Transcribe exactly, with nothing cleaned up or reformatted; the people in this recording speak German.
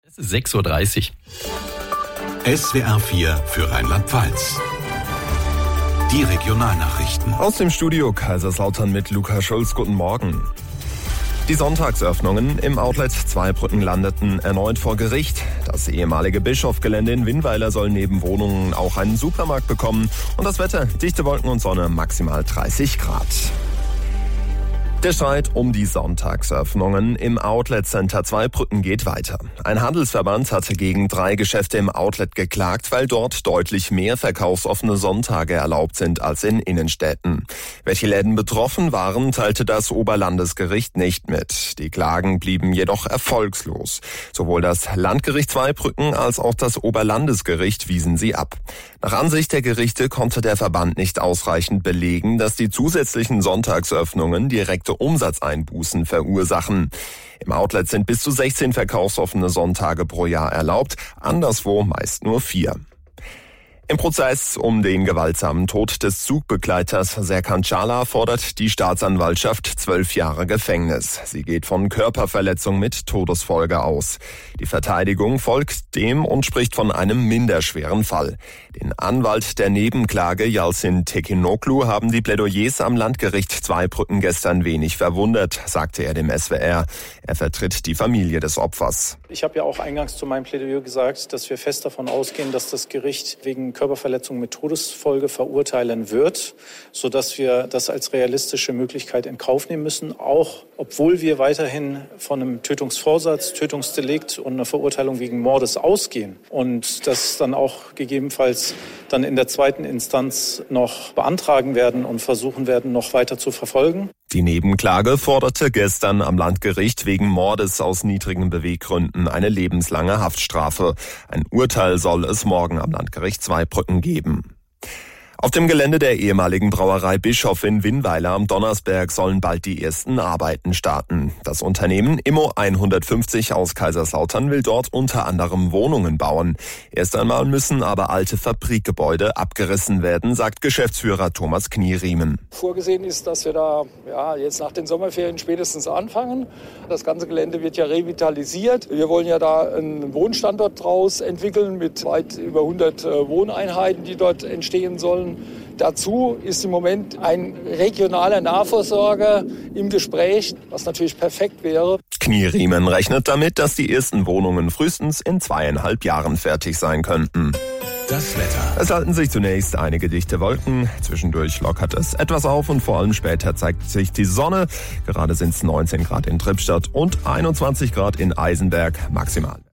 Es ist sechs Uhr dreißig. S W R vier für Rheinland-Pfalz. Die Regionalnachrichten. Aus dem Studio Kaiserslautern mit Luca Schulz. Guten Morgen. Die Sonntagsöffnungen im Outlet Zweibrücken landeten erneut vor Gericht. Das ehemalige Bischofgelände in Winnweiler soll neben Wohnungen auch einen Supermarkt bekommen. Und das Wetter, dichte Wolken und Sonne, maximal dreißig Grad. Der Streit um die Sonntagsöffnungen im Outlet Center Zweibrücken geht weiter. Ein Handelsverband hatte gegen drei Geschäfte im Outlet geklagt, weil dort deutlich mehr verkaufsoffene Sonntage erlaubt sind als in Innenstädten. Welche Läden betroffen waren, teilte das Oberlandesgericht nicht mit. Die Klagen blieben jedoch erfolgslos. Sowohl das Landgericht Zweibrücken als auch das Oberlandesgericht wiesen sie ab. Nach Ansicht der Gerichte konnte der Verband nicht ausreichend belegen, dass die zusätzlichen Sonntagsöffnungen direkte Umsatzeinbußen verursachen. Im Outlet sind bis zu sechzehn verkaufsoffene Sonntage pro Jahr erlaubt, anderswo meist nur vier. Im Prozess um den gewaltsamen Tod des Zugbegleiters Serkan Çağlar fordert die Staatsanwaltschaft zwölf Jahre Gefängnis. Sie geht von Körperverletzung mit Todesfolge aus. Die Verteidigung folgt dem und spricht von einem minderschweren Fall. Den Anwalt der Nebenklage Yalçın Tekinoglu haben die Plädoyers am Landgericht Zweibrücken gestern wenig verwundert, sagte er dem S W R. Er vertritt die Familie des Opfers. Ich habe ja auch eingangs zu meinem Plädoyer gesagt, dass wir fest davon ausgehen, dass das Gericht wegen Körperverletzung mit Todesfolge verurteilen wird, sodass wir das als realistische Möglichkeit in Kauf nehmen müssen, auch obwohl wir weiterhin von einem Tötungsvorsatz, Tötungsdelikt und einer Verurteilung wegen Mordes ausgehen und das dann auch gegebenenfalls dann in der zweiten Instanz noch beantragen werden und versuchen werden, noch weiter zu verfolgen. Die Nebenklage forderte gestern am Landgericht wegen Mordes aus niedrigen Beweggründen eine lebenslange Haftstrafe. Ein Urteil soll es morgen am Landgericht Zweibrücken geben. Auf dem Gelände der ehemaligen Brauerei Bischof in Winnweiler am Donnersberg sollen bald die ersten Arbeiten starten. Das Unternehmen Immo hundertfünfzig aus Kaiserslautern will dort unter anderem Wohnungen bauen. Erst einmal müssen aber alte Fabrikgebäude abgerissen werden, sagt Geschäftsführer Thomas Knieriemen. Vorgesehen ist, dass wir da ja, jetzt nach den Sommerferien spätestens anfangen. Das ganze Gelände wird ja revitalisiert. Wir wollen ja da einen Wohnstandort draus entwickeln mit weit über hundert Wohneinheiten, die dort entstehen sollen. Dazu ist im Moment ein regionaler Nahversorger im Gespräch, was natürlich perfekt wäre. Knieriemen rechnet damit, dass die ersten Wohnungen frühestens in zweieinhalb Jahren fertig sein könnten. Das Wetter. Es halten sich zunächst einige dichte Wolken. Zwischendurch lockert es etwas auf und vor allem später zeigt sich die Sonne. Gerade sind es neunzehn Grad in Trippstadt und einundzwanzig Grad in Eisenberg maximal.